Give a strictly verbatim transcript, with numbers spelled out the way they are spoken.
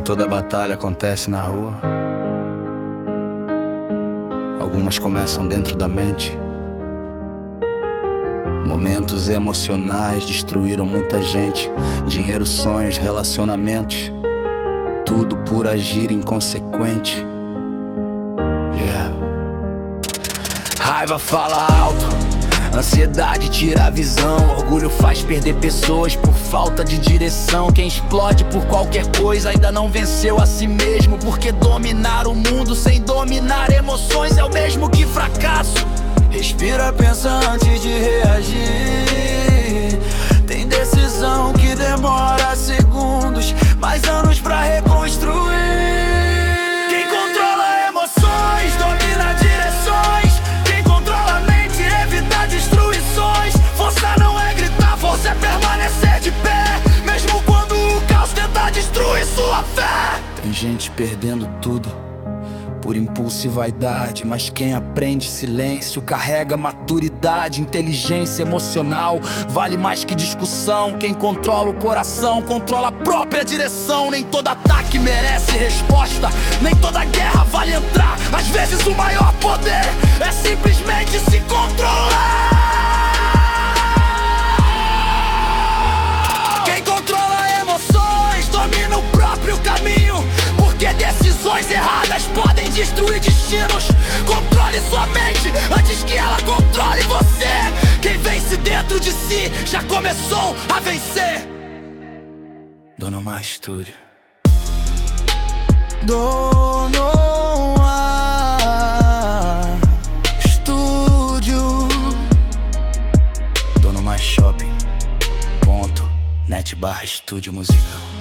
Toda batalha acontece na rua. Algumas começam dentro da mente. Momentos emocionais destruíram muita gente. Dinheiro, sonhos, relacionamentos, tudo por agir inconsequente. Yeah. Raiva fala alto, ansiedade tira a visão, orgulho faz perder pessoas por falta de direção. Quem explode por qualquer coisa ainda não venceu a si mesmo, porque dominar o mundo sem dominar emoções é o mesmo que fracasso. Respira, pensa antes de reagir. Tem decisão que demora segundos, mais anos pra reconstruir. Quem controla emoções, domina direções. Quem controla a mente, evita destruições. Força não é gritar, força é permanecer de pé, mesmo quando o caos tenta destruir sua fé. Tem gente perdendo tudo por impulso e vaidade, mas quem aprende silêncio carrega maturidade. Inteligência emocional vale mais que discussão. Quem controla o coração controla a própria direção. Nem todo ataque merece resposta, nem toda guerra vale entrar. Às vezes o maior poder é simplesmente se controlar. Quem controla emoções domina o próprio caminho, porque decisões erradas podem destruir destinos. Controle sua mente antes que ela controle você. Quem vence dentro de si já começou a vencer. Dono Mar Estúdio. Dono Mar Estúdio. Dono Mar Shopping ponto net barra estúdio musical.